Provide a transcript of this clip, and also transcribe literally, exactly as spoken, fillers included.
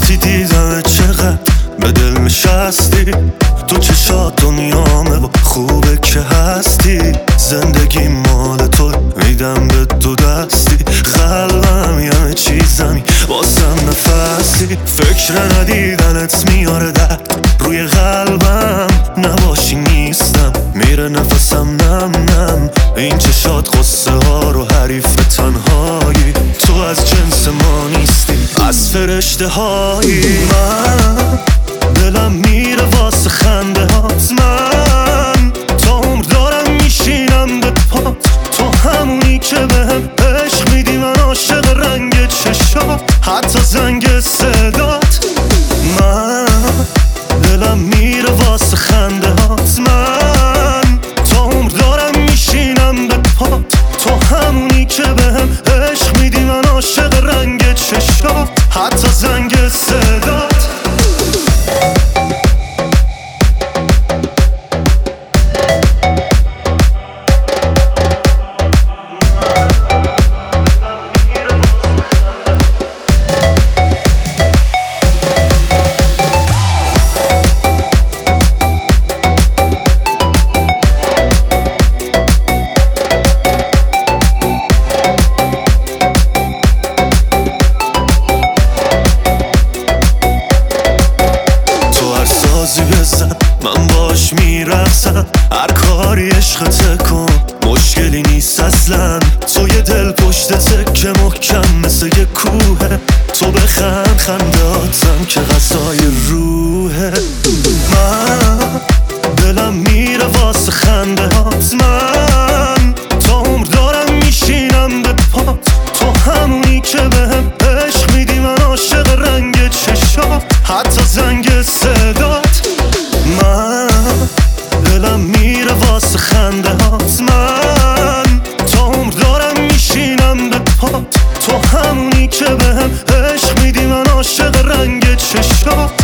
وقتی دیدم چقدر به دل نشستی، تو چشات دنیامه و خوبه که هستی. زندگی مال تو میدم به دو دستی، قلبم یه چیزمی واسم نفسی. فکر ندیدنت میاره درد روی قلبم، نباشی نیستم میره نفسم نم نم. این چشات قصه ها رو حریف تنهایی، تو از جنس ما نیستی از فرشته هایی. من دلم میره واسه خنده هات، من تا عمر دارم میشینم به پات. تو همونی که بهم عشق میدی، من عاشق رنگ چشات حتی زنگ صدات. من دلم میره واسه خنده هات، من تا عمر دارم میشینم به پات. تو همونی که بهم عشق میدی، من عاشق رنگ چشات حتی زنگ صدات. من باش میرقصم، هر کاری عشقته کن مشکلی نیست اصلا. تو یه دل پشت تکه محکم مثل یه کوه، تو بخند خنداتم که غذای روحه. من دلم میره واسه خنده هات، من تا عمر دارم میشینم به پات. تو همونی که بهم عشق میدی، من عاشق رنگ چشات حتی زنگ صدات. من دلم میره واسه خنده هات، من تا عمر دارم میشینم به پات. تو همونی که بهم عشق میدی، من عاشق رنگ چشات